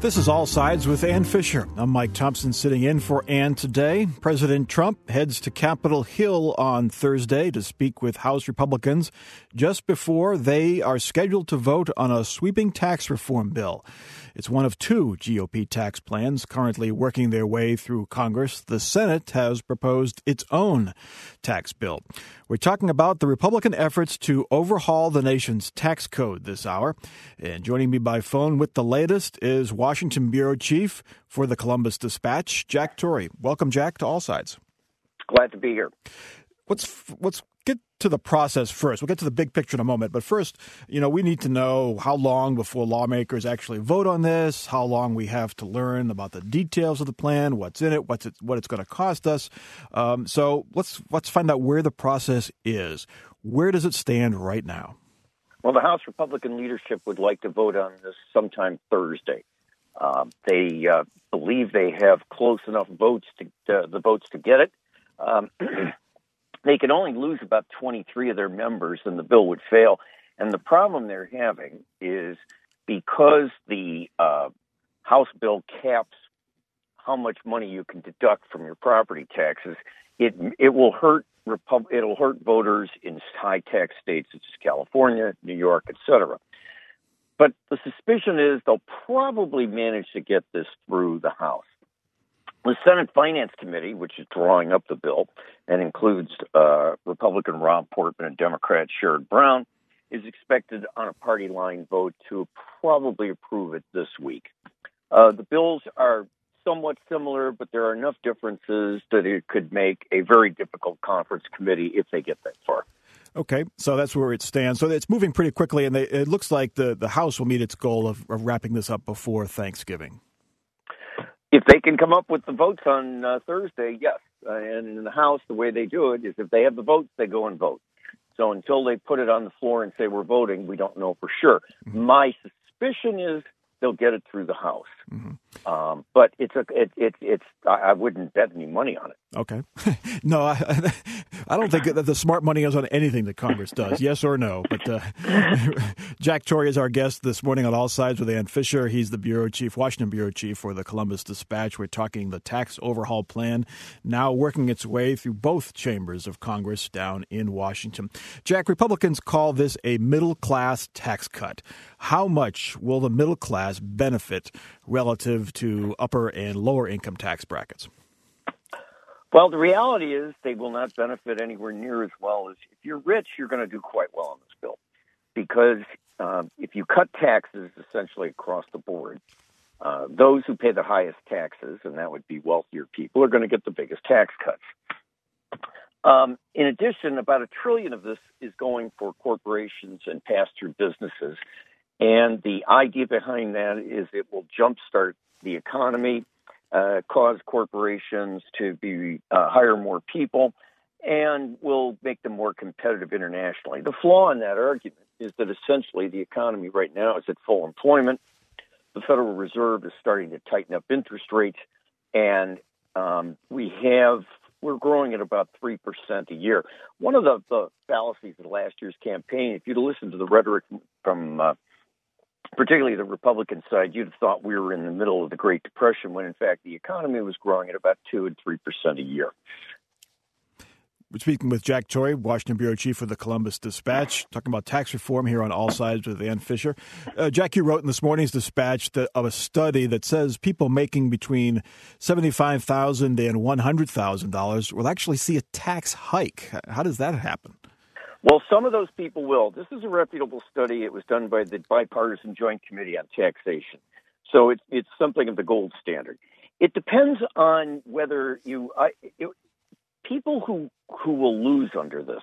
This is All Sides with Ann Fisher. I'm Mike Thompson sitting in for Ann today. President Trump heads to Capitol Hill on Thursday to speak with House Republicans just before they are scheduled to vote on a sweeping tax reform bill. It's one of two GOP tax plans currently working their way through Congress. The Senate has proposed its own tax bill. We're talking about the Republican efforts to overhaul the nation's tax code this hour. And joining me by phone with the latest is Washington Bureau Chief for the Columbus Dispatch, Jack Torrey. Welcome, Jack, to All Sides. Glad to be here. Let's get to the process first. We'll get to the big picture in a moment. But first, we need to know how long before lawmakers actually vote on this, how long we have to learn about the details of the plan, what's in it, what it's going to cost us. So let's find out where the process is. Where does it stand right now? Well, the House Republican leadership would like to vote on this sometime Thursday. They believe they have close enough votes to get it. They can only lose about 23 of their members and the bill would fail. And the problem they're having is because the House bill caps how much money you can deduct from your property taxes, it will hurt it'll hurt voters in high tax states such as California, New York, etc. But the suspicion is they'll probably manage to get this through the House. The Senate Finance Committee, which is drawing up the bill and includes Republican Rob Portman and Democrat Sherrod Brown, is expected on a party line vote to probably approve it this week. The bills are somewhat similar, but there are enough differences that it could make a very difficult conference committee if they get that far. Okay, so that's where it stands. So it's moving pretty quickly, and it looks like the House will meet its goal of wrapping this up before Thanksgiving. If they can come up with the votes on Thursday, yes. And in the House, the way they do it is if they have the votes, they go and vote. So until they put it on the floor and say we're voting, we don't know for sure. Mm-hmm. My suspicion is they'll get it through the House. Mm-hmm. But I wouldn't bet any money on it. Okay. No, I don't think that the smart money is on anything that Congress does, yes or no. But Jack Torrey is our guest this morning on All Sides with Ann Fisher. He's the bureau chief, Washington bureau chief for the Columbus Dispatch. We're talking the tax overhaul plan now working its way through both chambers of Congress down in Washington. Jack, Republicans call this a middle-class tax cut. How much will the middle class benefit relative to upper and lower income tax brackets? Well, the reality is they will not benefit anywhere near as well as if you're rich, you're going to do quite well on this bill. Because if you cut taxes essentially across the board, those who pay the highest taxes, and that would be wealthier people, are going to get the biggest tax cuts. In addition, about $1 trillion of this is going for corporations and pass-through businesses. And the idea behind that is it will jumpstart the economy, cause corporations to be hire more people, and will make them more competitive internationally. The flaw in that argument is that essentially the economy right now is at full employment. The Federal Reserve is starting to tighten up interest rates, and we're growing at about 3% a year. One of the fallacies of last year's campaign, if you'd listened to the rhetoric from particularly the Republican side, you'd have thought we were in the middle of the Great Depression when, in fact, the economy was growing at about 2 and 3% a year. We're speaking with Jack Torrey, Washington bureau chief for the Columbus Dispatch, talking about tax reform here on All Sides with Ann Fisher. Jack, you wrote in this morning's Dispatch of a study that says people making between $75,000 and $100,000 will actually see a tax hike. How does that happen? Well, some of those people will. This is a reputable study. It was done by the Bipartisan Joint Committee on Taxation. So it's something of the gold standard. It depends on whether people who will lose under this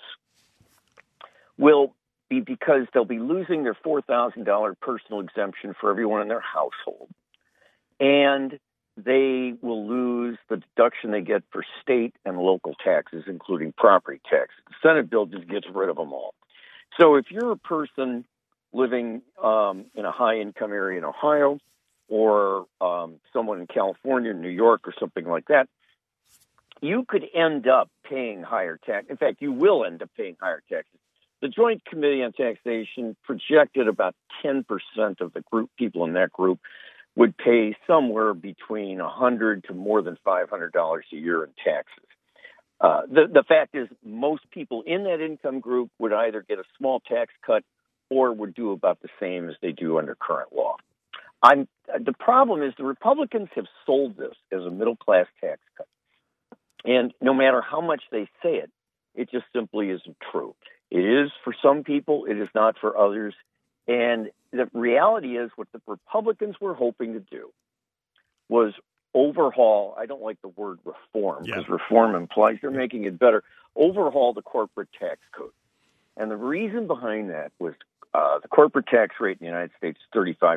will be because they'll be losing their $4,000 personal exemption for everyone in their household. And they will lose the deduction they get for state and local taxes, including property taxes. The Senate bill just gets rid of them all. So if you're a person living in a high-income area in Ohio or someone in California, New York, or something like that, you could end up paying higher tax. In fact, you will end up paying higher taxes. The Joint Committee on Taxation projected about 10% of the people in that group would pay somewhere between $100 to more than $500 a year in taxes. The fact is, most people in that income group would either get a small tax cut or would do about the same as they do under current law. The problem is the Republicans have sold this as a middle-class tax cut. And no matter how much they say it, it just simply isn't true. It is for some people. It is not for others. And the reality is what the Republicans were hoping to do was overhaul. I don't like the word reform because reform implies they're making it better. Overhaul the corporate tax code. And the reason behind that was the corporate tax rate in the United States is 35%.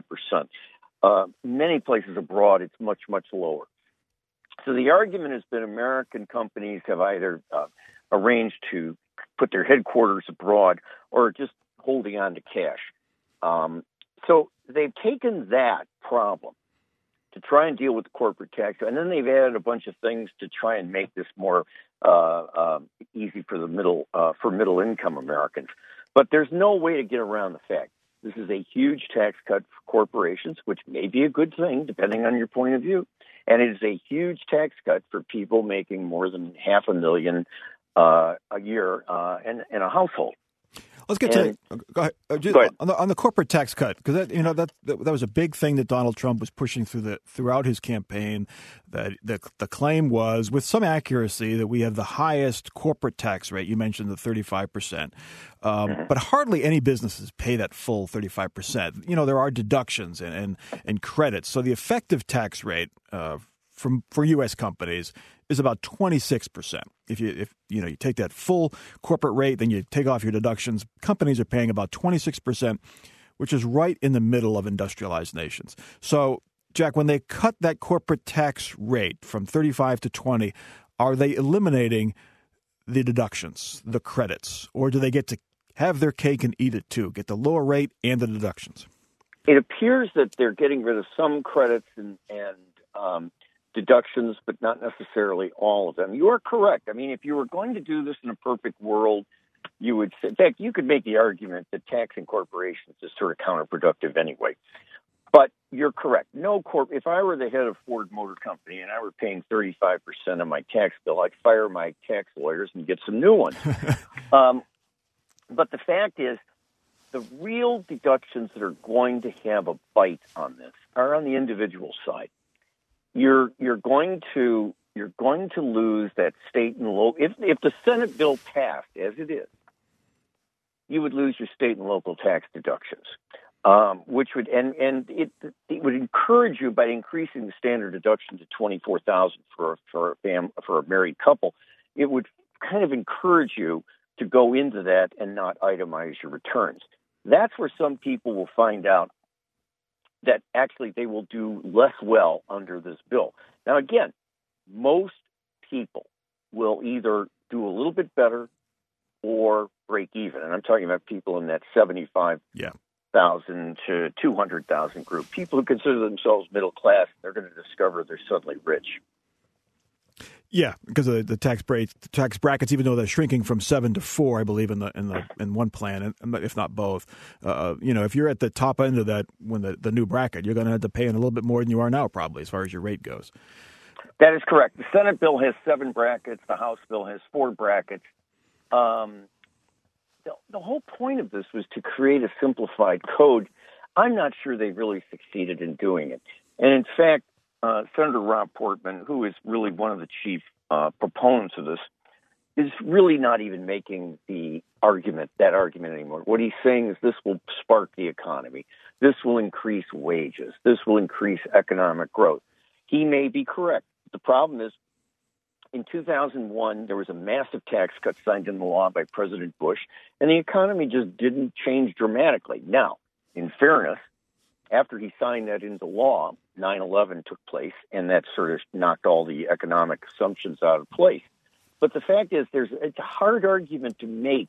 Many places abroad, it's much, much lower. So the argument has been American companies have either arranged to put their headquarters abroad or just holding on to cash. So they've taken that problem to try and deal with the corporate tax, and then they've added a bunch of things to try and make this more easy for the middle income Americans. But there's no way to get around the fact this is a huge tax cut for corporations, which may be a good thing depending on your point of view, and it is a huge tax cut for people making more than $500,000 a year in a household. Let's get to go ahead. On the corporate tax cut, because that was a big thing that Donald Trump was pushing throughout his campaign. That the claim was, with some accuracy, that we have the highest corporate tax rate. You mentioned the 35%, but hardly any businesses pay that full 35%. There are deductions and credits, so the effective tax rate for U.S. companies is about 26%. If you take that full corporate rate, then you take off your deductions, companies are paying about 26%, which is right in the middle of industrialized nations. So, Jack, when they cut that corporate tax rate from 35 to 20, are they eliminating the deductions, the credits, or do they get to have their cake and eat it too, get the lower rate and the deductions? It appears that they're getting rid of some credits and deductions, but not necessarily all of them. You are correct. I mean, if you were going to do this in a perfect world, you would say, in fact, you could make the argument that taxing corporations is sort of counterproductive anyway. But you're correct. If I were the head of Ford Motor Company and I were paying 35% of my tax bill, I'd fire my tax lawyers and get some new ones. But the fact is, the real deductions that are going to have a bite on this are on the individual side. You're going to lose that state and local. If the Senate bill passed as it is, you would lose your state and local tax deductions, which would it would encourage you by increasing the standard deduction to $24,000 for a married couple. It would kind of encourage you to go into that and not itemize your returns. That's where some people will find out that actually they will do less well under this bill. Now, again, most people will either do a little bit better or break even. And I'm talking about people in that 75,000 to 200,000 group. People who consider themselves middle class, they're going to discover they're suddenly rich. Yeah, because of the tax brackets, even though they're shrinking from 7 to 4, I believe in one plan, and if not both. If you're at the top end of that, when the new bracket, you're going to have to pay in a little bit more than you are now, probably, as far as your rate goes. That is correct. The Senate bill has 7 brackets. The House bill has 4 brackets. The whole point of this was to create a simplified code. I'm not sure they really succeeded in doing it. And in fact, Senator Rob Portman, who is really one of the chief proponents of this, is really not even making that argument anymore. What he's saying is this will spark the economy. This will increase wages. This will increase economic growth. He may be correct. The problem is, in 2001, there was a massive tax cut signed into law by President Bush, and the economy just didn't change dramatically. Now, in fairness, after he signed that into law, 9/11 took place, and that sort of knocked all the economic assumptions out of place. But the fact is, it's a hard argument to make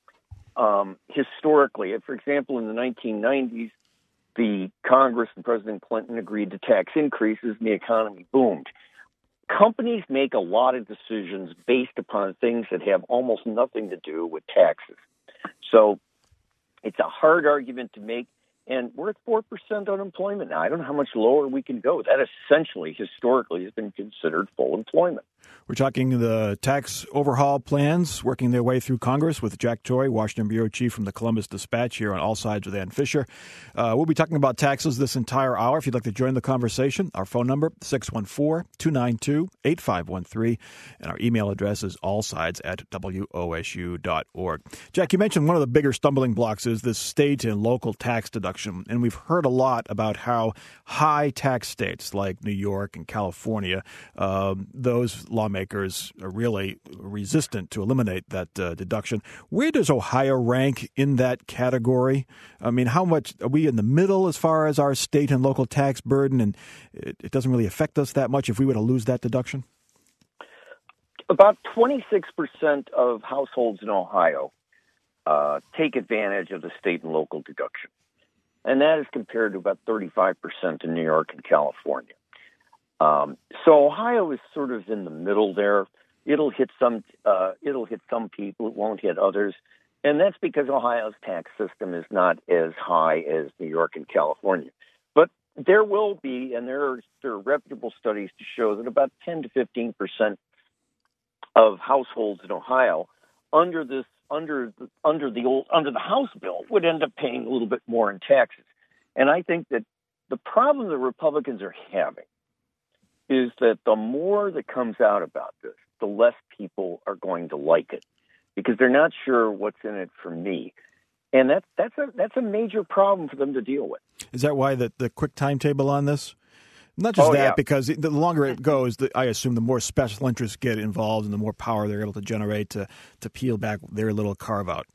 historically. For example, in the 1990s, the Congress and President Clinton agreed to tax increases, and the economy boomed. Companies make a lot of decisions based upon things that have almost nothing to do with taxes. So it's a hard argument to make. And we're at 4% unemployment now. I don't know how much lower we can go. That essentially, historically, has been considered full employment. We're talking the tax overhaul plans working their way through Congress with Jack Tory, Washington Bureau Chief from the Columbus Dispatch, here on All Sides with Ann Fisher. We'll be talking about taxes this entire hour. If you'd like to join the conversation, our phone number, 614-292-8513, and our email address is allsides@wosu.org. Jack, you mentioned one of the bigger stumbling blocks is this state and local tax deduction, and we've heard a lot about how high tax states like New York and California, those lawmakers are really resistant to eliminate that deduction. Where does Ohio rank in that category? I mean, how much are we in the middle as far as our state and local tax burden, and it doesn't really affect us that much if we were to lose that deduction? About 26% of households in Ohio take advantage of the state and local deduction, and that is compared to about 35% in New York and California. So Ohio is sort of in the middle there. It'll hit some people. It won't hit others, and that's because Ohio's tax system is not as high as New York and California. But there will be, and there are reputable studies to show that about 10 to 15% of households in Ohio under the House bill would end up paying a little bit more in taxes. And I think that the problem the Republicans are having is that the more that comes out about this, the less people are going to like it because they're not sure what's in it for me. And that's a major problem for them to deal with. Is that why the quick timetable on this? Not just yeah. Because the longer it goes, I assume the more special interests get involved and the more power they're able to generate to peel back their little carve out.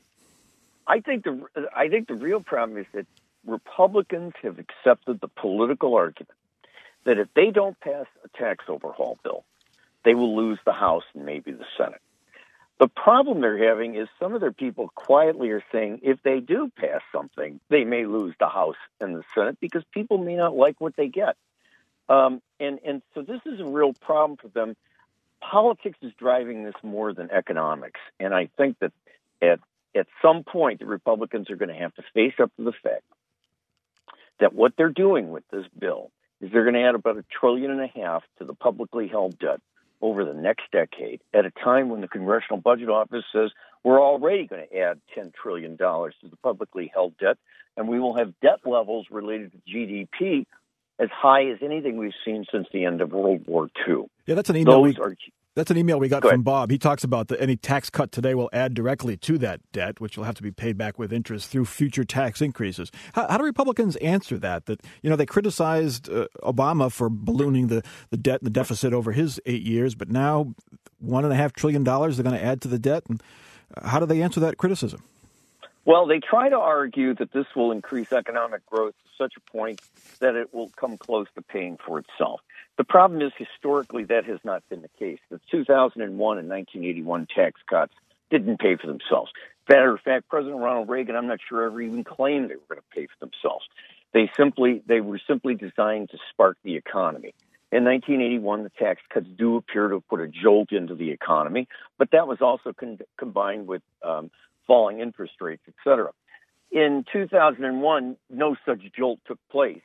I think the real problem is that Republicans have accepted the political argument that if they don't pass a tax overhaul bill, they will lose the House and maybe the Senate. The problem they're having is some of their people quietly are saying if they do pass something, they may lose the House and the Senate because people may not like what they get. And so this is a real problem for them. Politics is driving this more than economics. And I think that at some point, the Republicans are going to have to face up to the fact that what they're doing with this bill is they're going to add about $1.5 trillion to the publicly held debt over the next decade at a time when the Congressional Budget Office says we're already going to add $10 trillion to the publicly held debt, and we will have debt levels related to GDP as high as anything we've seen since the end of World War II. Yeah, that's an email. That's an email we got from Bob. He talks about any tax cut today will add directly to that debt, which will have to be paid back with interest through future tax increases. How do Republicans answer that? That they criticized Obama for ballooning the debt and the deficit over his 8 years, but now $1.5 trillion they're going to add to the debt. And how do they answer that criticism? Well, they try to argue that this will increase economic growth to such a point that it will come close to paying for itself. The problem is, historically, that has not been the case. The 2001 and 1981 tax cuts didn't pay for themselves. Matter of fact, President Ronald Reagan, I'm not sure, ever even claimed they were going to pay for themselves. They were simply designed to spark the economy. In 1981, the tax cuts do appear to have put a jolt into the economy, but that was also combined with falling interest rates, et cetera. In 2001, no such jolt took place.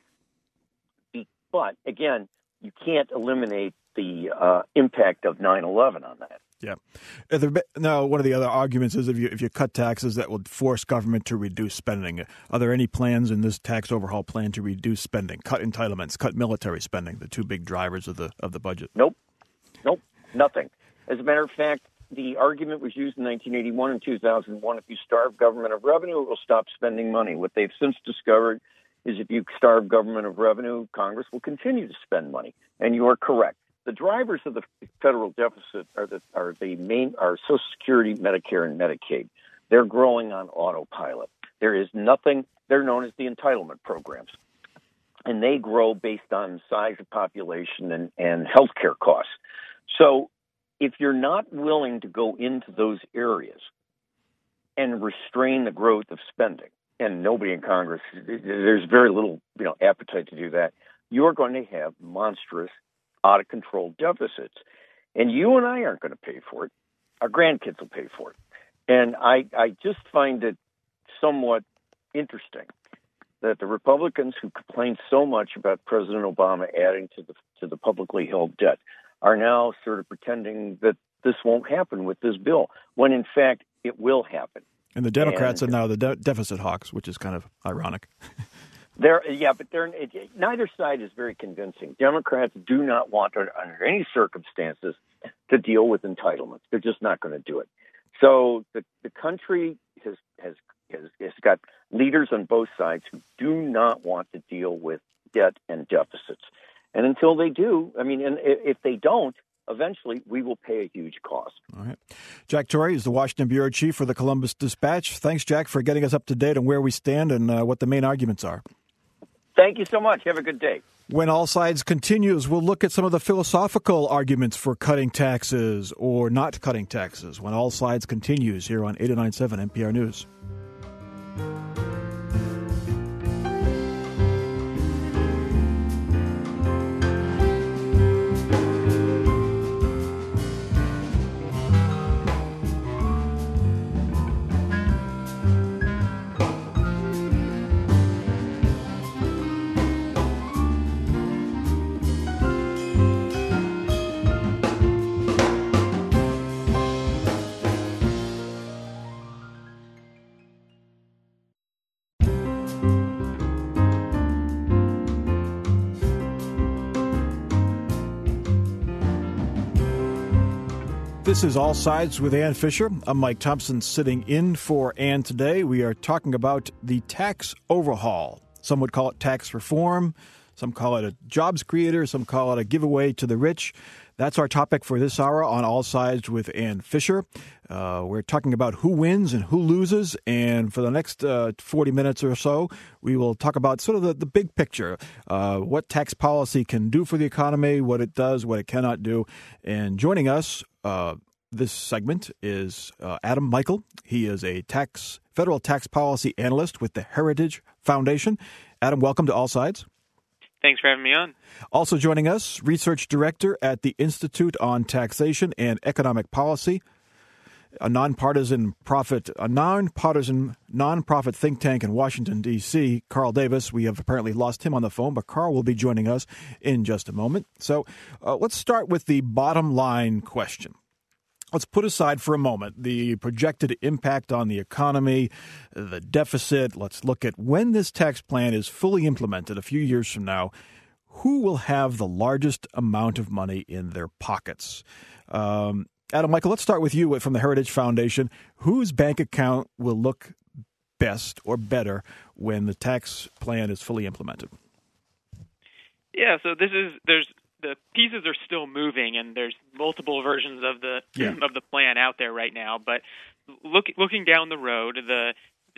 But, again, you can't eliminate the impact of 9/11 on that. Yeah. Now, one of the other arguments is if you cut taxes, that would force government to reduce spending. Are there any plans in this tax overhaul plan to reduce spending, cut entitlements, cut military spending, the two big drivers of the budget? Nope, nothing. As a matter of fact, the argument was used in 1981 and 2001. If you starve government of revenue, it will stop spending money. What they've since discovered is if you starve government of revenue, Congress will continue to spend money. And you are correct. The drivers of the federal deficit are Social Security, Medicare, and Medicaid. They're growing on autopilot. There is nothing. They're known as the entitlement programs, and they grow based on size of population and health care costs. So if you're not willing to go into those areas and restrain the growth of spending, and nobody in Congress, there's very little appetite to do that, you're going to have monstrous, out-of-control deficits. And you and I aren't going to pay for it. Our grandkids will pay for it. And I just find it somewhat interesting that the Republicans who complained so much about President Obama adding to the publicly held debt are now sort of pretending that this won't happen with this bill, when in fact it will happen. And the Democrats are now the deficit hawks, which is kind of ironic. Neither side is very convincing. Democrats do not want, under any circumstances, to deal with entitlements. They're just not going to do it. So the country has got leaders on both sides who do not want to deal with debt and deficits. And until they do, and if they don't, eventually we will pay a huge cost. All right. Jack Torrey is the Washington bureau chief for the Columbus Dispatch. Thanks, Jack, for getting us up to date on where we stand and what the main arguments are. Thank you so much. Have a good day. When All Sides continues, we'll look at some of the philosophical arguments for cutting taxes or not cutting taxes. When All Sides continues here on 89.7 NPR News. This is All Sides with Ann Fisher. I'm Mike Thompson, sitting in for Ann today. We are talking about the tax overhaul. Some would call it tax reform. Some call it a jobs creator. Some call it a giveaway to the rich. That's our topic for this hour on All Sides with Ann Fisher. We're talking about who wins and who loses. And for the next 40 minutes or so, we will talk about sort of the big picture, what tax policy can do for the economy, what it does, what it cannot do. And joining us this segment is Adam Michael. He is a federal tax policy analyst with the Heritage Foundation. Adam, welcome to All Sides. Thanks for having me on. Also joining us, research director at the Institute on Taxation and Economic Policy, a nonpartisan nonprofit think tank in Washington, D.C., Carl Davis. We have apparently lost him on the phone, but Carl will be joining us in just a moment. So let's start with the bottom line question. Let's put aside for a moment the projected impact on the economy, the deficit. Let's look at when this tax plan is fully implemented a few years from now, who will have the largest amount of money in their pockets? Adam Michael, let's start with you from the Heritage Foundation. Whose bank account will look best or better when the tax plan is fully implemented? Yeah, so the pieces are still moving, and there's multiple versions of the plan out there right now. But looking down the road, the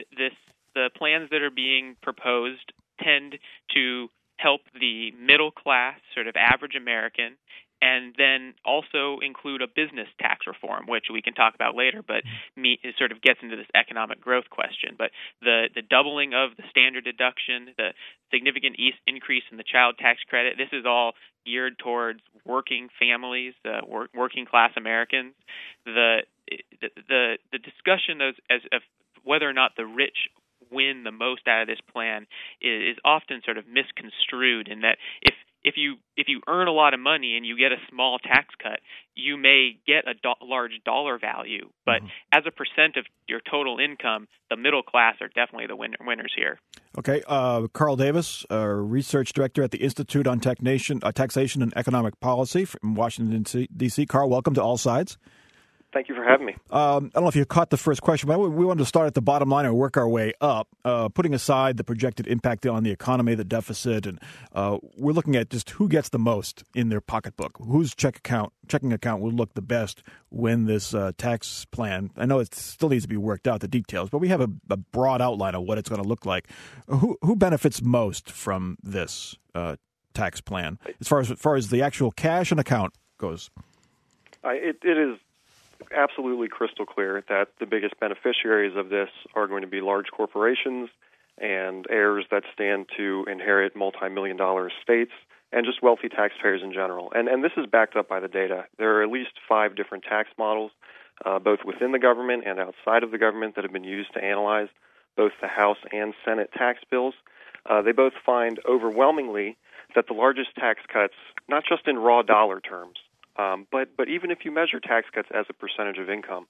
plans that are being proposed tend to help the middle class, sort of average American, and then also include a business tax reform, which we can talk about later, but it sort of gets into this economic growth question. But the doubling of the standard deduction, the significant increase in the child tax credit, this is all geared towards working families, working class Americans. The discussion as of whether or not the rich win the most out of this plan is often sort of misconstrued, in that if you earn a lot of money and you get a small tax cut, you may get a large dollar value. But as a percent of your total income, the middle class are definitely the winners here. Okay. Carl Davis, research director at the Institute on Taxation and Economic Policy from Washington, D.C. Carl, welcome to All Sides. Thank you for having me. I don't know if you caught the first question, but we wanted to start at the bottom line and work our way up, putting aside the projected impact on the economy, the deficit, and we're looking at just who gets the most in their pocketbook, whose checking account will look the best when this tax plan. I know it still needs to be worked out, the details, but we have a broad outline of what it's going to look like. Who benefits most from this tax plan as far as the actual cash and account goes? It is absolutely crystal clear that the biggest beneficiaries of this are going to be large corporations and heirs that stand to inherit multi-million-dollar estates and just wealthy taxpayers in general. And this is backed up by the data. There are at least 5 different tax models, both within the government and outside of the government, that have been used to analyze both the House and Senate tax bills. they both find overwhelmingly that the largest tax cuts, not just in raw dollar terms, but even if you measure tax cuts as a percentage of income,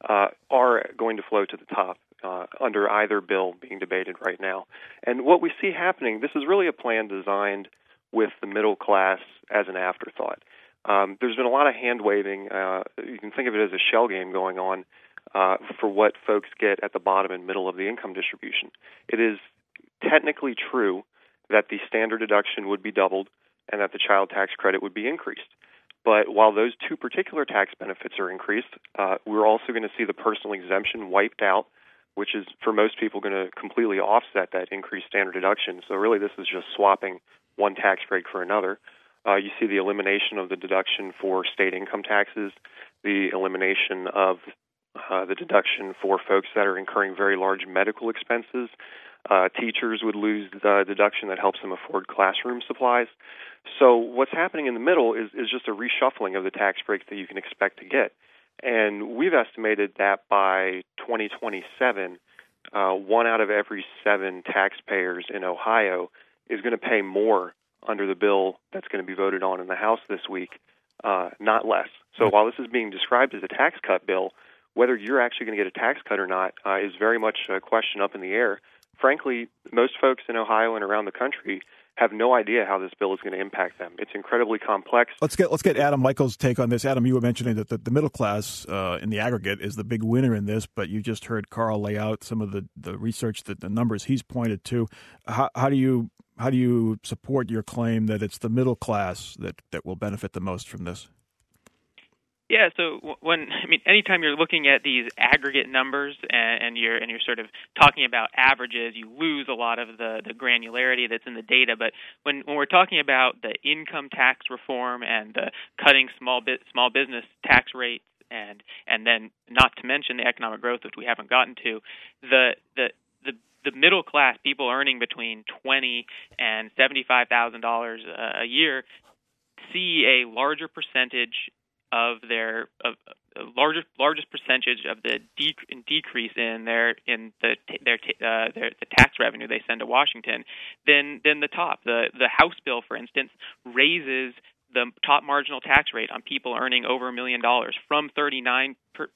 are going to flow to the top under either bill being debated right now. And what we see happening, this is really a plan designed with the middle class as an afterthought. There's been a lot of hand-waving. You can think of it as a shell game going on for what folks get at the bottom and middle of the income distribution. It is technically true that the standard deduction would be doubled and that the child tax credit would be increased. But while those two particular tax benefits are increased, we're also going to see the personal exemption wiped out, which is, for most people, going to completely offset that increased standard deduction. So really this is just swapping one tax break for another. You see the elimination of the deduction for state income taxes, the elimination of the deduction for folks that are incurring very large medical expenses. Teachers would lose the deduction that helps them afford classroom supplies. So what's happening in the middle is just a reshuffling of the tax breaks that you can expect to get. And we've estimated that by 2027, 1 out of every 7 taxpayers in Ohio is going to pay more under the bill that's going to be voted on in the House this week, not less. So while this is being described as a tax cut bill, whether you're actually going to get a tax cut or not is very much a question up in the air. Frankly, most folks in Ohio and around the country have no idea how this bill is going to impact them. It's incredibly complex. Let's get Adam Michael's take on this. Adam, you were mentioning that the middle class in the aggregate is the big winner in this, but you just heard Carl lay out some of the research, that the numbers he's pointed to. How do you support your claim that it's the middle class that will benefit the most from this? Yeah, so anytime you're looking at these aggregate numbers and you're sort of talking about averages, you lose a lot of the granularity that's in the data. But when we're talking about the income tax reform and the cutting small business tax rates, and then not to mention the economic growth, which we haven't gotten to, the middle class, people earning between $20,000 and $75,000 a year, see a larger percentage of their largest percentage of the decrease in the tax revenue they send to Washington than the top. The House bill, for instance, raises the top marginal tax rate on people earning over $1 million from 39.6%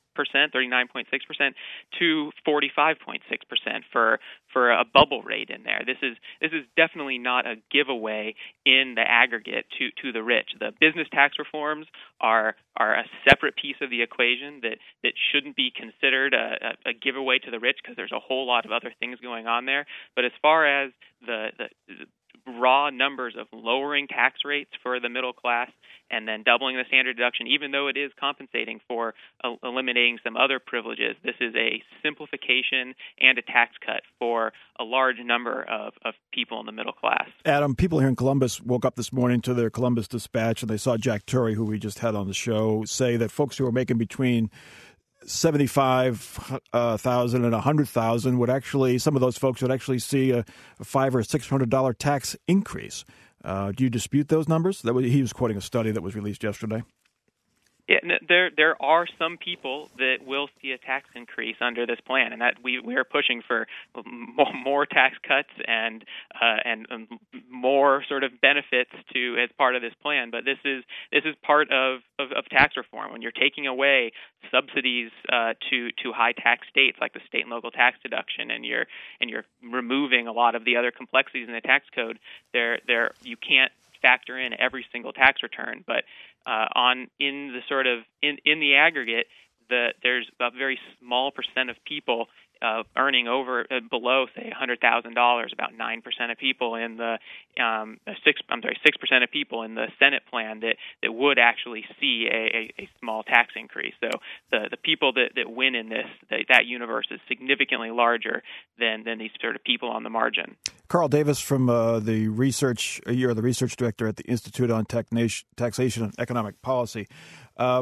to 45.6% for a bubble rate in there. This is definitely not a giveaway in the aggregate to the rich. The business tax reforms are a separate piece of the equation that shouldn't be considered a giveaway to the rich, because there's a whole lot of other things going on there. But as far as the raw numbers of lowering tax rates for the middle class and then doubling the standard deduction, even though it is compensating for eliminating some other privileges, this is a simplification and a tax cut for a large number of people in the middle class. Adam, people here in Columbus woke up this morning to their Columbus Dispatch and they saw Jack Turry, who we just had on the show, say that folks who are making between $75,000 and $100,000 would actually, some of those folks would actually see a $500 or $600 tax increase. Do you dispute those numbers? He was quoting a study that was released yesterday. Yeah, there are some people that will see a tax increase under this plan, and that we are pushing for more tax cuts and more sort of benefits as part of this plan. But this is part of tax reform. When you're taking away subsidies to high tax states like the state and local tax deduction, and you're removing a lot of the other complexities in the tax code, you can't factor in every single tax return, but in the aggregate, there's a very small percent of people earning below say $100,000. About 9% of people in the 6% of people in the Senate plan that would actually see a small tax increase. So the people that win in this, that universe is significantly larger than these sort of people on the margin. Carl Davis from the research, you're the research director at the Institute on Taxation and Economic Policy.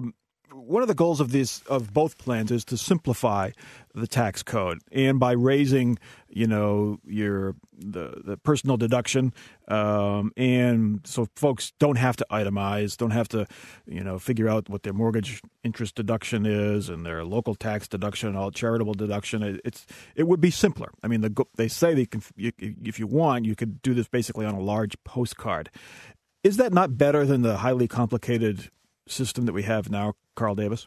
one of the goals of both plans is to simplify the tax code, and by raising, the personal deduction, and so folks don't have to itemize, don't have to, figure out what their mortgage interest deduction is and their local tax deduction and all charitable deduction. It would be simpler. I mean, they say if you want, you could do this basically on a large postcard. Is that not better than the highly complicated system that we have now, Carl Davis?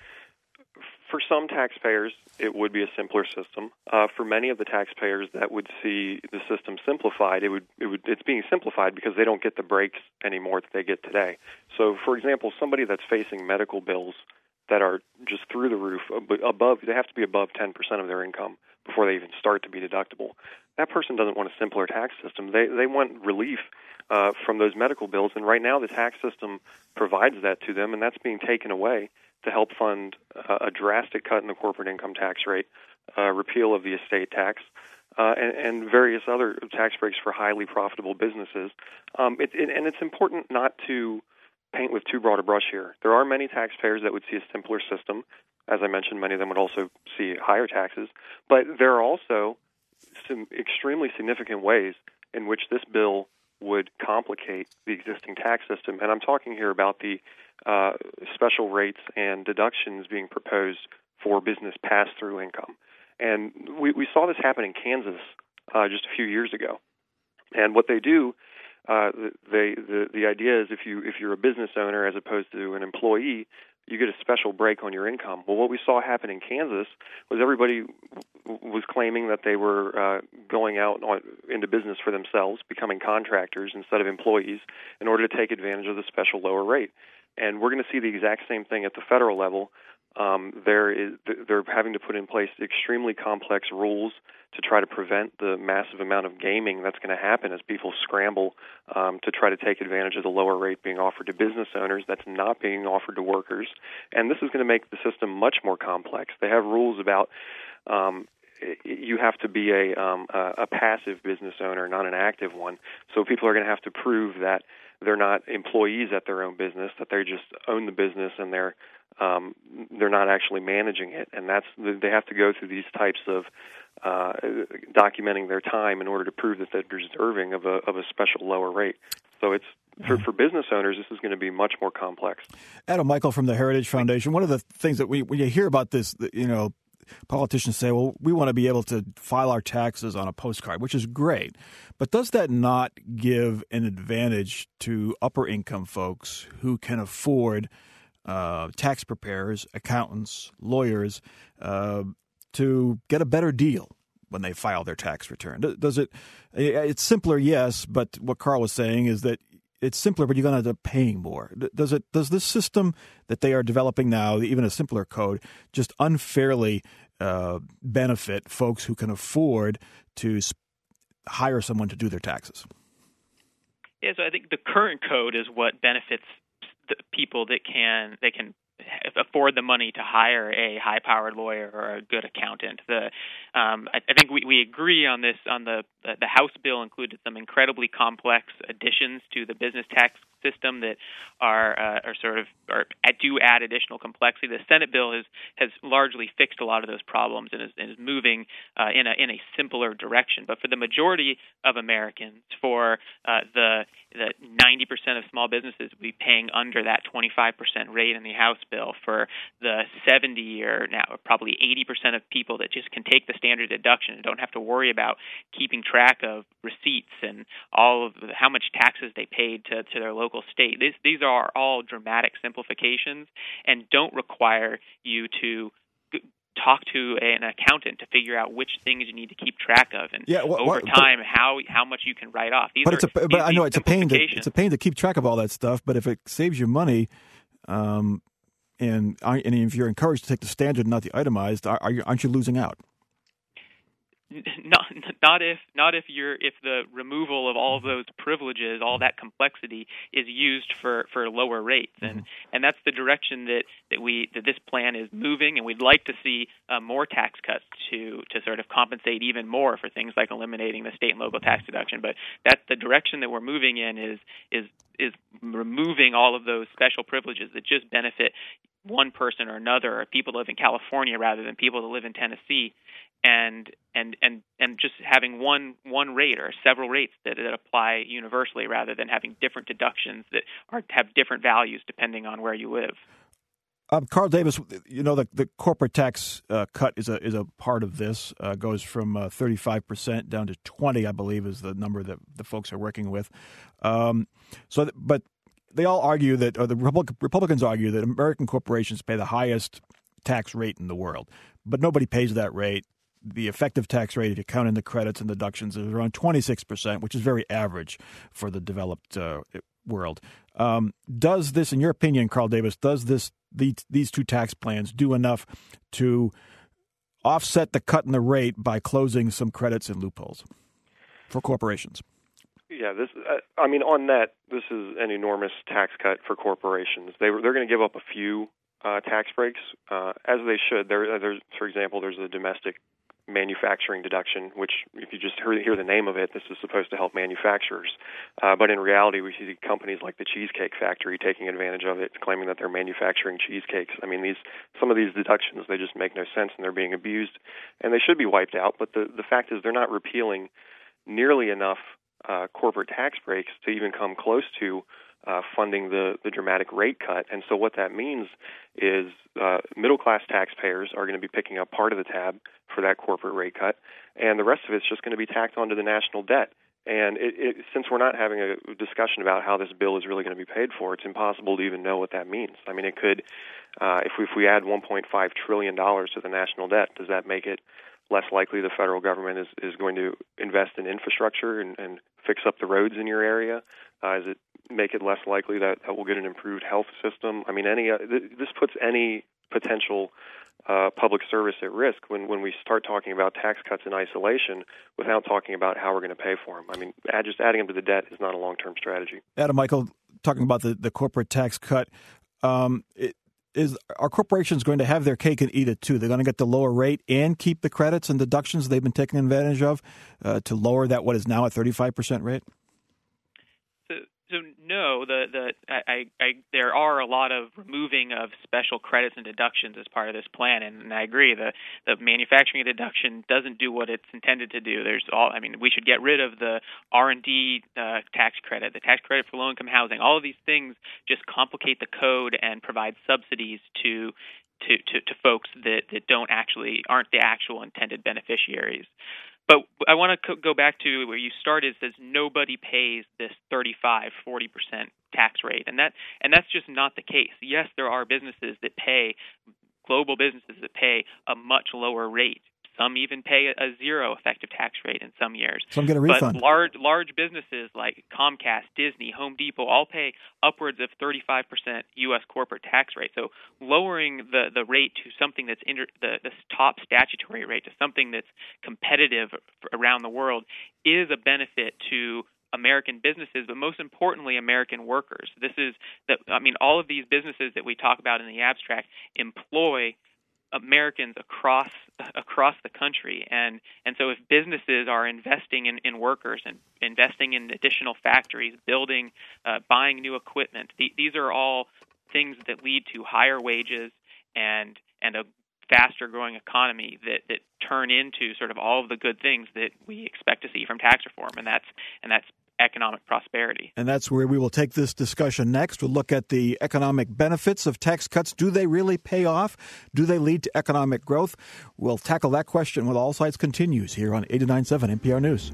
For some taxpayers, it would be a simpler system. For many of the taxpayers that would see the system simplified, it's being simplified because they don't get the breaks anymore that they get today. So, for example, somebody that's facing medical bills that are just through the roof, they have to be above 10% of their income before they even start to be deductible. That person doesn't want a simpler tax system. They want relief from those medical bills, and right now the tax system provides that to them, and that's being taken away to help fund a drastic cut in the corporate income tax rate, repeal of the estate tax, and various other tax breaks for highly profitable businesses. And it's important not to paint with too broad a brush here. There are many taxpayers that would see a simpler system. As I mentioned, many of them would also see higher taxes. But there are also some extremely significant ways in which this bill would complicate the existing tax system. And I'm talking here about the special rates and deductions being proposed for business pass-through income. And we saw this happen in Kansas just a few years ago. And what they do, the idea is if you're a business owner as opposed to an employee, you get a special break on your income. Well, what we saw happen in Kansas was everybody was claiming that they were going out into business for themselves, becoming contractors instead of employees, in order to take advantage of the special lower rate. And we're going to see the exact same thing at the federal level. They're having to put in place extremely complex rules to try to prevent the massive amount of gaming that's going to happen as people scramble to try to take advantage of the lower rate being offered to business owners that's not being offered to workers. And this is going to make the system much more complex. They have rules about you have to be a passive business owner, not an active one. So people are going to have to prove that they're not employees at their own business, that they just own the business and they're not actually managing it, and they have to go through these types of documenting their time in order to prove that they're deserving of a special lower rate. So it's for business owners, this is going to be much more complex. Adam Michael from the Heritage Foundation. One of the things that when you hear about this, politicians say, well, we want to be able to file our taxes on a postcard, which is great. But does that not give an advantage to upper income folks who can afford tax preparers, accountants, lawyers to get a better deal when they file their tax return? Does it? It's simpler, yes, but what Carl was saying is that it's simpler, but you're going to end up paying more. Does this system that they are developing now, even a simpler code, just unfairly benefit folks who can afford to hire someone to do their taxes? Yeah, so I think the current code is what benefits the people that can afford the money to hire a high-powered lawyer or a good accountant. I think we agree on this. On the House bill included some incredibly complex additions to the business tax system that do add additional complexity. The Senate bill has largely fixed a lot of those problems and is moving in a simpler direction. But for the majority of Americans, for the 90% of small businesses will be paying under that 25% rate in the House bill. For the 70 or now probably 80% of people that just can take the standard deduction and don't have to worry about keeping track of receipts and all of how much taxes they paid to their local state. These are all dramatic simplifications and don't require you to talk to an accountant to figure out which things you need to keep track of, and over time how much you can write off. I know it's a pain to keep track of all that stuff. But if it saves you money, and if you're encouraged to take the standard, not the itemized, aren't you losing out? Not if the removal of all of those privileges, all that complexity is used for lower rates, and that's the direction that this plan is moving, and we'd like to see more tax cuts to sort of compensate even more for things like eliminating the state and local tax deduction. But that's the direction that we're moving in is is removing all of those special privileges that just benefit one person or another, or people that live in California rather than people that live in Tennessee, and just having one rate or several rates that apply universally rather than having different deductions that have different values depending on where you live. Carl Davis, the corporate tax cut is a part of this. Goes from 35% down to 20%, I believe, is the number that the folks are working with. But they all argue that, or the Republicans argue that American corporations pay the highest tax rate in the world, but nobody pays that rate. The effective tax rate, if you count in the credits and deductions, is around 26%, which is very average for the developed world. Does this, in your opinion, Carl Davis, these two tax plans do enough to offset the cut in the rate by closing some credits and loopholes for corporations? Yeah, on net, this is an enormous tax cut for corporations. They're going to give up a few tax breaks, as they should. There's, for example, there's a domestic manufacturing deduction, which, if you just hear the name of it, this is supposed to help manufacturers. But in reality, we see companies like the Cheesecake Factory taking advantage of it, claiming that they're manufacturing cheesecakes. I mean, some of these deductions, they just make no sense, and they're being abused, and they should be wiped out. But the fact is they're not repealing nearly enough corporate tax breaks to even come close to funding the dramatic rate cut. And so what that means is middle-class taxpayers are going to be picking up part of the tab for that corporate rate cut, and the rest of it's just going to be tacked onto the national debt. And since we're not having a discussion about how this bill is really going to be paid for, it's impossible to even know what that means. I mean, it could, if we add $1.5 trillion to the national debt, does that make it less likely the federal government is going to invest in infrastructure and fix up the roads in your area? Does it make it less likely that we'll get an improved health system? I mean, this puts any potential public service at risk when we start talking about tax cuts in isolation without talking about how we're going to pay for them. I mean, just adding them to the debt is not a long-term strategy. Adam Michael, talking about the corporate tax cut, are corporations going to have their cake and eat it too? They're going to get the lower rate and keep the credits and deductions they've been taking advantage of to lower that what is now a 35% rate? So no, there are a lot of removing of special credits and deductions as part of this plan, and I agree. The manufacturing deduction doesn't do what it's intended to do. We should get rid of the R&D tax credit, the tax credit for low-income housing. All of these things just complicate the code and provide subsidies to folks that aren't the actual intended beneficiaries. But I want to go back to where you started. It says nobody pays this 35-40% tax rate, and that's just not the case. Yes, there are global businesses that pay a much lower rate. Some even pay a zero effective tax rate in some years. Some get a refund. But large businesses like Comcast, Disney, Home Depot all pay upwards of 35% U.S. corporate tax rate. So lowering the rate to something that's the top statutory rate to something that's competitive around the world is a benefit to American businesses, but most importantly, American workers. All of these businesses that we talk about in the abstract employ Americans across the country, and so if businesses are investing in workers and investing in additional factories, building, buying new equipment, these are all things that lead to higher wages and a faster growing economy that turn into sort of all of the good things that we expect to see from tax reform, and that's economic prosperity. And that's where we will take this discussion next. We'll look at the economic benefits of tax cuts. Do they really pay off? Do they lead to economic growth? We'll tackle that question when All Sides continues here on 89.7 NPR News.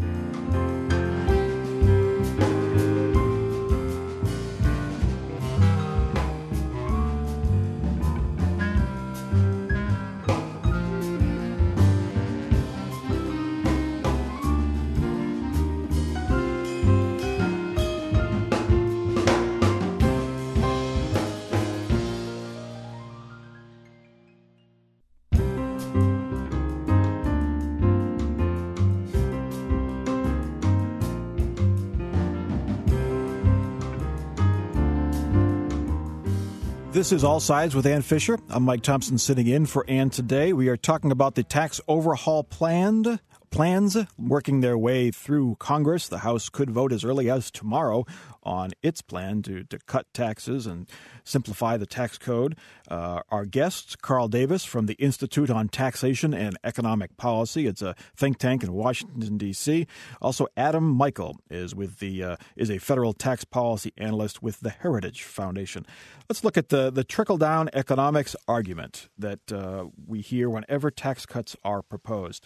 This is All Sides with Ann Fisher. I'm Mike Thompson sitting in for Ann today. We are talking about the tax overhaul plan plans working their way through Congress. The House could vote as early as tomorrow on its plan to cut taxes and simplify the tax code. Our guests, Carl Davis from the Institute on Taxation and Economic Policy. It's a think tank in Washington, D.C. Also, Adam Michael is a federal tax policy analyst with the Heritage Foundation. Let's look at the trickle-down economics argument that we hear whenever tax cuts are proposed.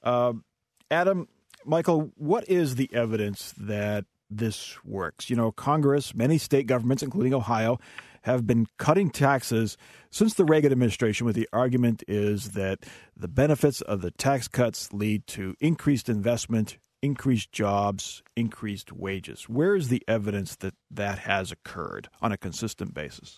Adam, Michael, what is the evidence that this works? You know, Congress, many state governments, including Ohio, have been cutting taxes since the Reagan administration, where the argument is that the benefits of the tax cuts lead to increased investment, increased jobs, increased wages. Where is the evidence that that has occurred on a consistent basis?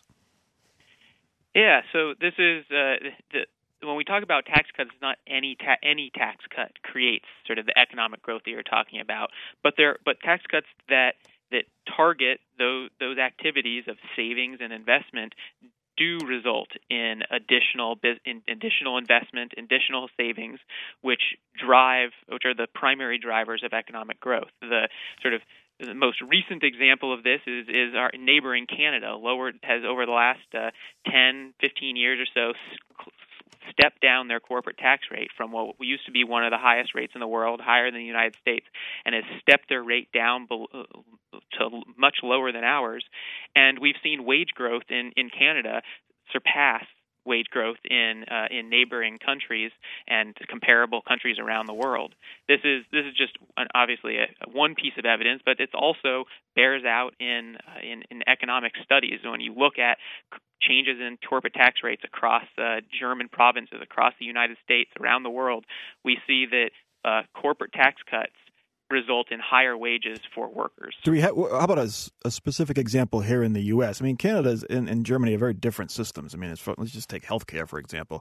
Yeah, so this is when we talk about tax cuts, it's not any tax cut creates sort of the economic growth that you're talking about, but tax cuts that target those activities of savings and investment do result in additional investment, additional savings, which are the primary drivers of economic growth. The most recent example of this is our neighboring Canada. Has over the last 10, 15 years or so stepped down their corporate tax rate from what used to be one of the highest rates in the world, higher than the United States, and has stepped their rate down to much lower than ours. And we've seen wage growth in Canada surpass wage growth in neighboring countries and comparable countries around the world. This is just obviously one piece of evidence, but it also bears out in economic studies. When you look at changes in corporate tax rates across German provinces, across the United States, around the world, we see that corporate tax cuts result in higher wages for workers. How about a specific example here in the U.S.? I mean, Canada and Germany have very different systems. I mean, let's just take healthcare, for example.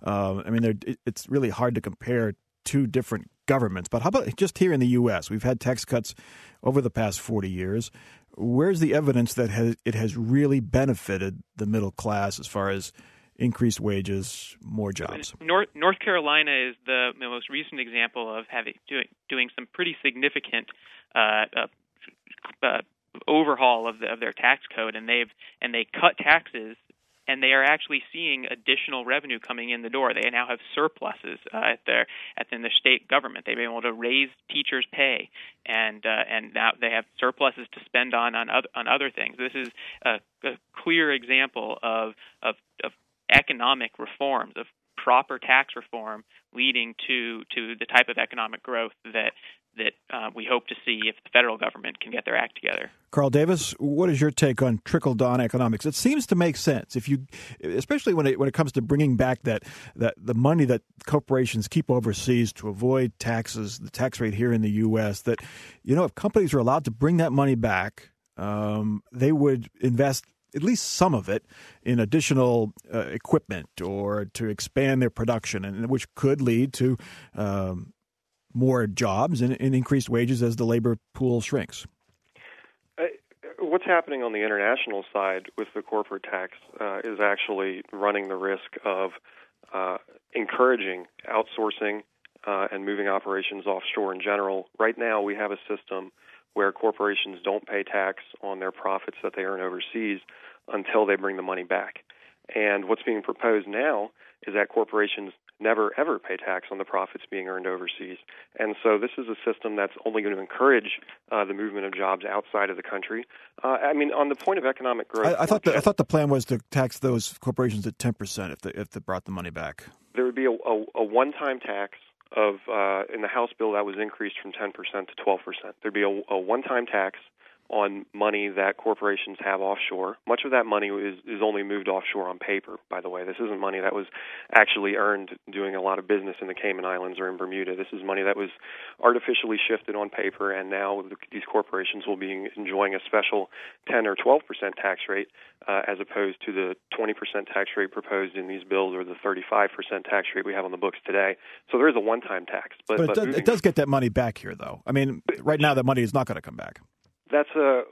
It's really hard to compare two different governments. But how about just here in the U.S.? We've had tax cuts over the past 40 years. Where's the evidence that it has really benefited the middle class as far as increased wages, more jobs? North Carolina is the most recent example of doing some pretty significant overhaul of their tax code, and they cut taxes, and they are actually seeing additional revenue coming in the door. They now have surpluses in their state government. They've been able to raise teachers' pay, and now they have surpluses to spend on other things. This is a clear example of economic reforms, of proper tax reform leading to the type of economic growth that we hope to see if the federal government can get their act together. Carl Davis, what is your take on trickle-down economics? It seems to make sense, especially when it comes to bringing back that the money that corporations keep overseas to avoid taxes, the tax rate here in the U.S., that, if companies are allowed to bring that money back, they would invest at least some of it in additional equipment or to expand their production, and which could lead to more jobs and increased wages as the labor pool shrinks. What's happening on the international side with the corporate tax is actually running the risk of encouraging outsourcing and moving operations offshore in general. Right now, we have a system where corporations don't pay tax on their profits that they earn overseas until they bring the money back. And what's being proposed now is that corporations never, ever pay tax on the profits being earned overseas. And so this is a system that's only going to encourage the movement of jobs outside of the country. On the point of economic growth... I thought the plan was to tax those corporations at 10% if they brought the money back. There would be a one-time tax in the House bill that was increased from 10% to 12%. There'd be a one-time tax on money that corporations have offshore. Much of that money is only moved offshore on paper, by the way. This isn't money that was actually earned doing a lot of business in the Cayman Islands or in Bermuda. This is money that was artificially shifted on paper, and now these corporations will be enjoying a special 10 or 12% tax rate as opposed to the 20% tax rate proposed in these bills or the 35% tax rate we have on the books today. So there is a one-time tax. But it does get that money back here, though. I mean, right now that money is not going to come back. That's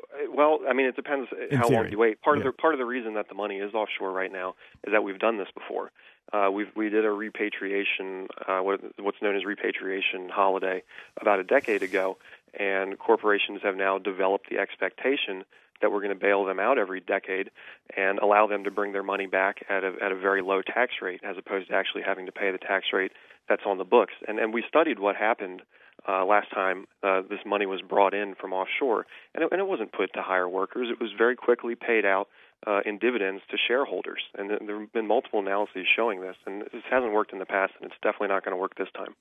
it depends how long you wait. Part of the reason that the money is offshore right now is that we've done this before. We did a repatriation, what's known as repatriation holiday, about a decade ago, and corporations have now developed the expectation that we're going to bail them out every decade and allow them to bring their money back at a very low tax rate, as opposed to actually having to pay the tax rate that's on the books. And we studied what happened last time this money was brought in from offshore, and it wasn't put to hire workers. It was very quickly paid out in dividends to shareholders. And there have been multiple analyses showing this, and this hasn't worked in the past, and it's definitely not going to work this time.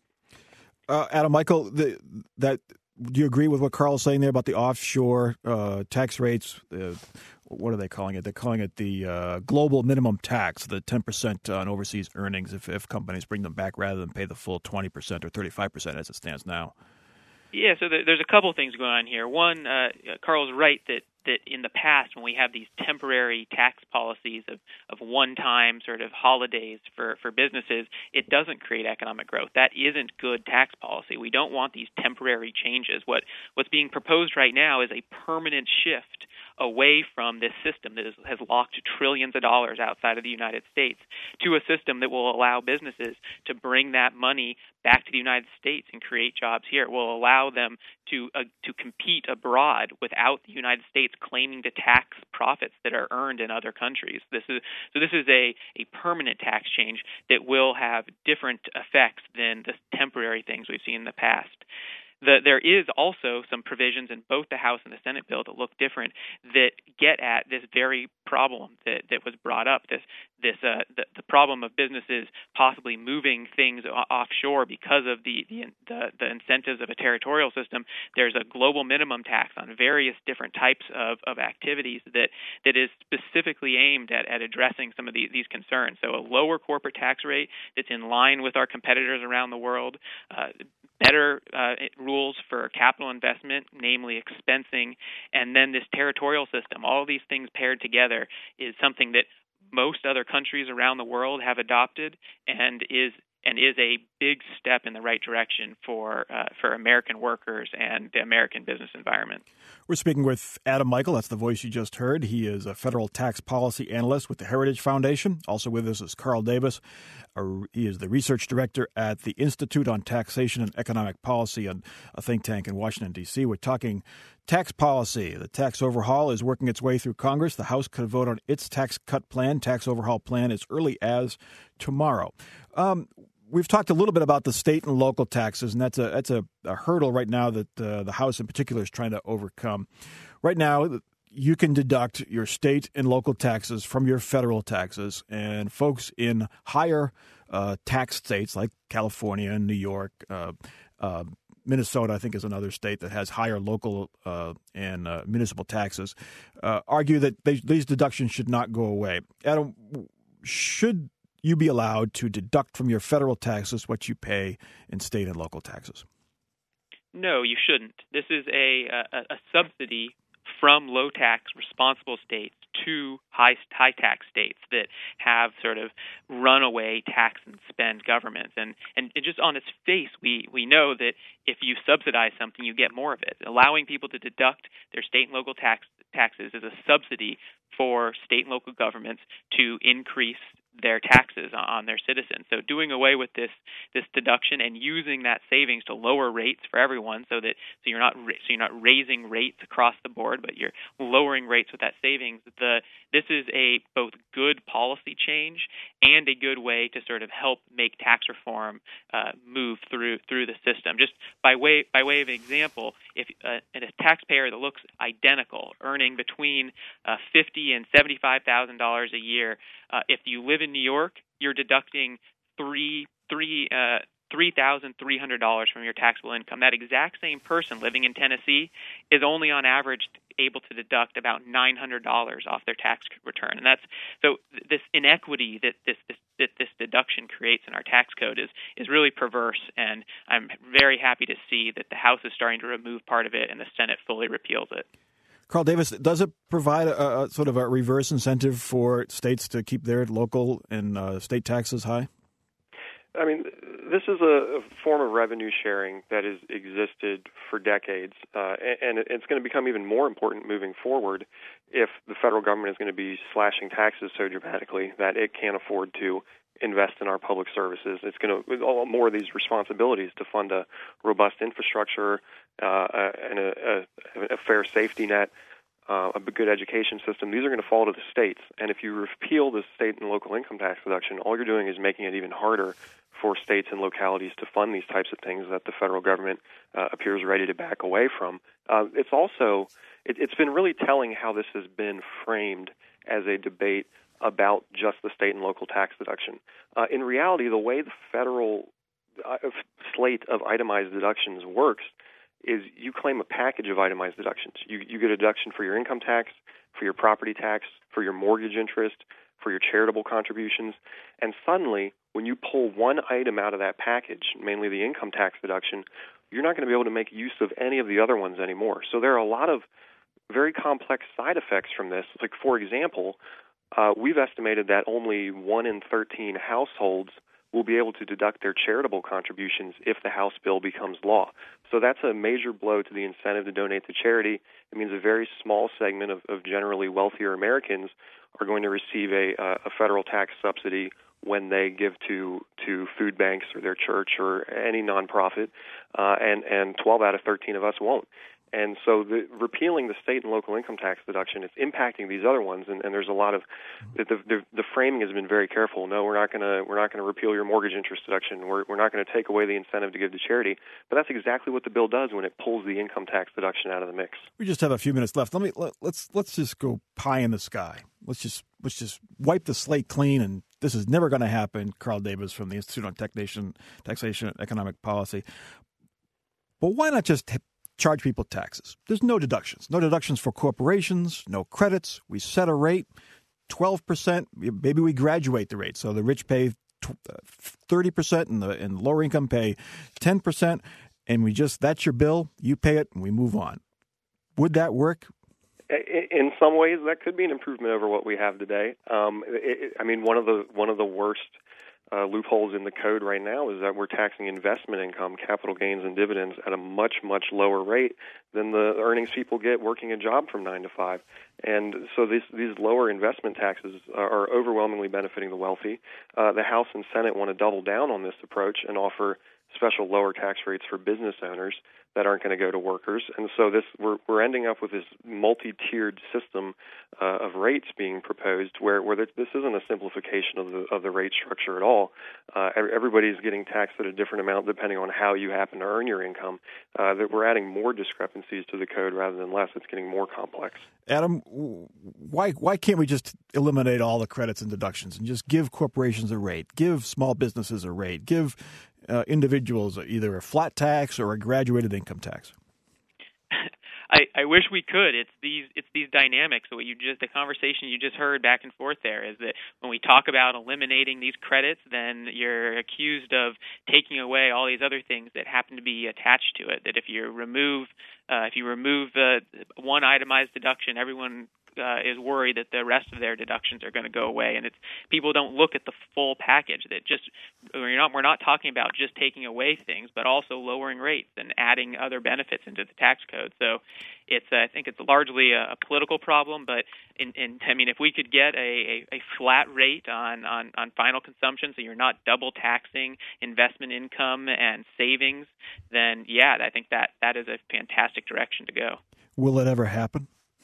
Adam, Michael, do you agree with what Carl's saying there about the offshore tax rates? What are they calling it? They're calling it the global minimum tax, the 10% on overseas earnings if companies bring them back rather than pay the full 20% or 35% as it stands now. Yeah, so there's a couple things going on here. One, Carl's right that in the past, when we have these temporary tax policies of one-time sort of holidays for businesses, it doesn't create economic growth. That isn't good tax policy. We don't want these temporary changes. What's being proposed right now is a permanent shift away from this system that has locked trillions of dollars outside of the United States to a system that will allow businesses to bring that money back to the United States and create jobs here. It will allow them to compete abroad without the United States claiming to tax profits that are earned in other countries. This is a permanent tax change that will have different effects than the temporary things we've seen in the past. There is also some provisions in both the House and the Senate bill that look different that get at this very problem that was brought up. The problem of businesses possibly moving things offshore because of the incentives of a territorial system. There's a global minimum tax on various different types of activities that is specifically aimed at addressing some of these concerns. So a lower corporate tax rate that's in line with our competitors around the world, better rules for capital investment, namely expensing, and then this territorial system. All of these things paired together is something that most other countries around the world have adopted and is a big step in the right direction for American workers and the American business environment. We're speaking with Adam Michael. That's the voice you just heard. He is a federal tax policy analyst with the Heritage Foundation. Also with us is Carl Davis. He is the research director at the Institute on Taxation and Economic Policy, a think tank in Washington, D.C. We're talking tax policy. The tax overhaul is working its way through Congress. The House could vote on its tax overhaul plan as early as tomorrow. We've talked a little bit about the state and local taxes, and that's a hurdle right now that the House in particular is trying to overcome. Right now, you can deduct your state and local taxes from your federal taxes, and folks in higher tax states like California and New York, Minnesota, I think, is another state that has higher local and municipal taxes, argue that these deductions should not go away. Adam, should you be allowed to deduct from your federal taxes what you pay in state and local taxes? No, you shouldn't. This is a subsidy from low-tax responsible states to high-tax states that have sort of runaway tax and spend governments. And just on its face, we know that if you subsidize something, you get more of it. Allowing people to deduct their state and local taxes is a subsidy for state and local governments to increase their taxes on their citizens. So doing away with this deduction and using that savings to lower rates for everyone, so you're not raising rates across the board, but you're lowering rates with that savings. This is a both good policy change and a good way to sort of help make tax reform move through the system. Just by way of example, if a taxpayer that looks identical, earning between $50,000 and $75,000 a year, if you live in New York, you're deducting $3,300 from your taxable income. That exact same person living in Tennessee is only on average able to deduct about $900 off their tax return. And that's so this inequity that this deduction creates in our tax code is really perverse, and I'm very happy to see that the House is starting to remove part of it and the Senate fully repeals it. Carl Davis, does it provide a sort of a reverse incentive for states to keep their local and state taxes high? I mean, This is a form of revenue sharing that has existed for decades, and it's going to become even more important moving forward if the federal government is going to be slashing taxes so dramatically that it can't afford to invest in our public services. It's going to, with all more of these responsibilities to fund a robust infrastructure and a fair safety net, a good education system. These are going to fall to the states. And if you repeal the state and local income tax deduction, all you're doing is making it even harder for states and localities to fund these types of things that the federal government appears ready to back away from. It's also, it's been really telling how this has been framed as a debate about just the state and local tax deduction. In reality, the way the federal slate of itemized deductions works is you claim a package of itemized deductions. You get a deduction for your income tax, for your property tax, for your mortgage interest, for your charitable contributions, and suddenly, when you pull one item out of that package, mainly the income tax deduction, you're not going to be able to make use of any of the other ones anymore. So there are a lot of very complex side effects from this. Like, for example, we've estimated that only 1 in 13 households will be able to deduct their charitable contributions if the House bill becomes law. So that's a major blow to the incentive to donate to charity. It means a very small segment of generally wealthier Americans are going to receive a federal tax subsidy when they give to food banks or their church or any nonprofit, and 12 out of 13 of us won't. And so repealing the state and local income tax deduction, it's impacting these other ones, and there's a lot of the framing has been very careful. No, we're not going to repeal your mortgage interest deduction. We're not going to take away the incentive to give to charity. But that's exactly what the bill does when it pulls the income tax deduction out of the mix. We just have a few minutes left. Let's just go pie in the sky. Let's just wipe the slate clean, and this is never going to happen. Carl Davis from the Institute on Taxation and Economic Policy. But why not just charge people taxes? There's no deductions. No deductions for corporations, no credits. We set a rate, 12%. Maybe we graduate the rate. So the rich pay 30% and the lower income pay 10%. And that's your bill. You pay it and we move on. Would that work? In some ways, that could be an improvement over what we have today. One of the worst loopholes in the code right now is that we're taxing investment income, capital gains, and dividends at a much, much lower rate than the earnings people get working a job from 9 to 5. And so these lower investment taxes are overwhelmingly benefiting the wealthy. The House and Senate want to double down on this approach and offer special lower tax rates for business owners that aren't going to go to workers. And so we're ending up with this multi-tiered system of rates being proposed where this isn't a simplification of the rate structure at all. Everybody's getting taxed at a different amount depending on how you happen to earn your income. That we're adding more discrepancies to the code rather than less. It's getting more complex. Adam, why can't we just eliminate all the credits and deductions and just give corporations a rate, give small businesses a rate, give individuals either a flat tax or a graduated income tax? I wish we could. It's these dynamics. So the conversation you just heard back and forth there is that when we talk about eliminating these credits, then you're accused of taking away all these other things that happen to be attached to it. That if you remove one itemized deduction, everyone is worried that the rest of their deductions are going to go away, and people don't look at the full package. That we're not talking about just taking away things, but also lowering rates and adding other benefits into the tax code. So I think it's largely a political problem. But if we could get a flat rate on final consumption, so you're not double taxing investment income and savings, then I think that is a fantastic direction to go. Will it ever happen?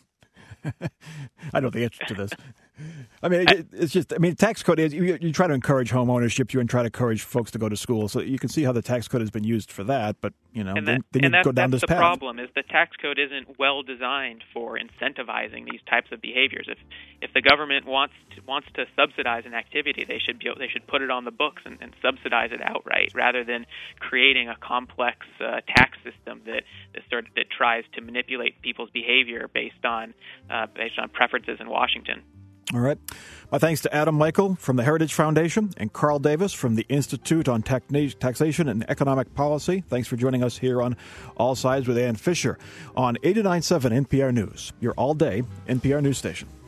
I know the answer to this. It's just, tax code is, you try to encourage home ownership, you try to encourage folks to go to school, so you can see how the tax code has been used for that, but, then you go down this path. The problem is the tax code isn't well designed for incentivizing these types of behaviors. If the government wants to subsidize an activity, they should put it on the books and subsidize it outright, rather than creating a complex tax system that tries to manipulate people's behavior based on preferences in Washington. All right. My thanks to Adam Michael from the Heritage Foundation and Carl Davis from the Institute on Taxation and Economic Policy. Thanks for joining us here on All Sides with Ann Fisher on 89.7 NPR News, your all-day NPR news station.